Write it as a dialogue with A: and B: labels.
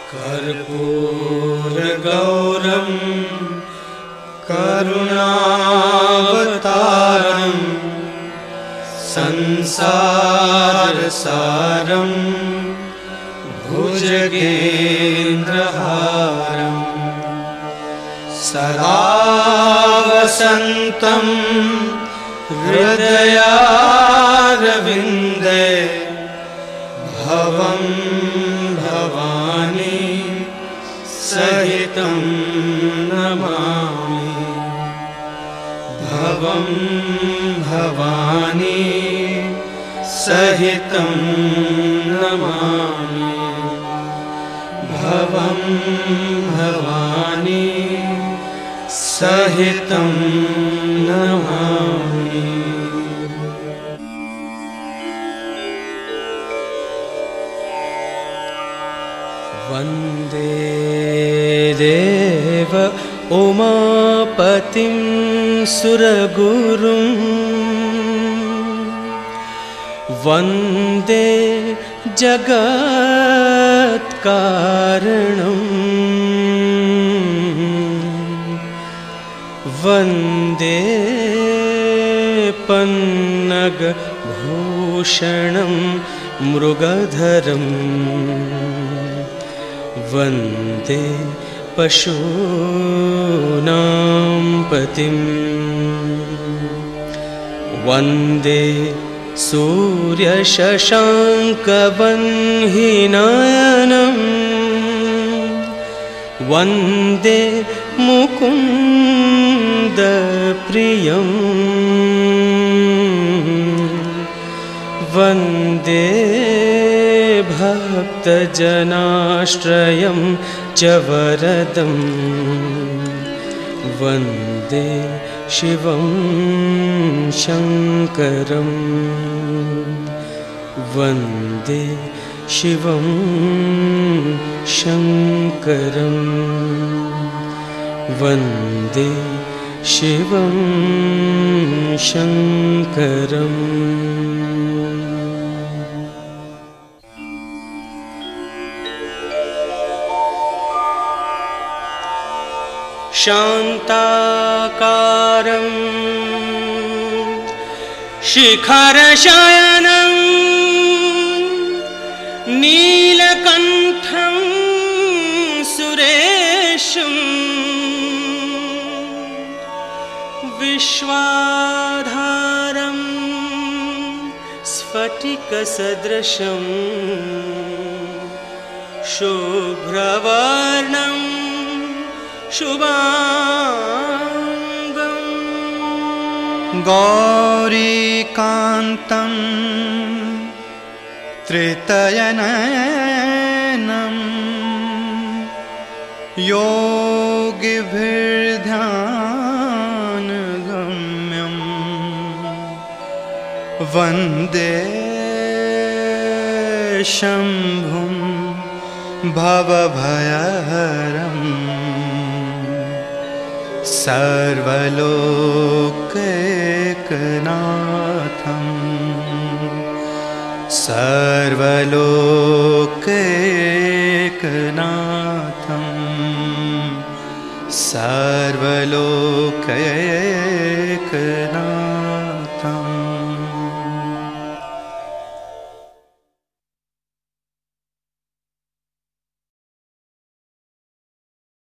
A: कर्पूरगौरं करुणावतारं संसारसारं भुजगेन्द्रहारं सदा वसन्तं हृदयारविन्दे भवं भवानी सहितं नमामि। भवं भवानी सहितं नमामि। भवं भवानी सहितं नमामि। वन्दे देव उमापतिं सुरगुरुं वन्दे जगत्कारणं वन्दे पन्नगभूषणं मृगधरम् वन्दे पशूनां पतिं वन्दे सूर्यशशाङ्कवह्निनयनं वन्दे मुकुन्दप्रियं वन्दे भक्तजनाश्रयं च वरदं वन्दे शिवं शङ्करं वन्दे शिवं शङ्करं वन्दे शिवं शङ्करम्। शान्ताकारं शिखरशयनं नीलकण्ठं सुरेशं विश्वाधारं स्फटिकसदृशं शुभ्रवर्णं शुभांगं
B: गौरीकान्तं त्रितयनयनं योगिभिर्ध्यानगम्यं वन्दे शम्भुं भवभयहरम् सर्वलोकैकनाथं सर्वलोकैकनाथं सर्वलोकैकनाथं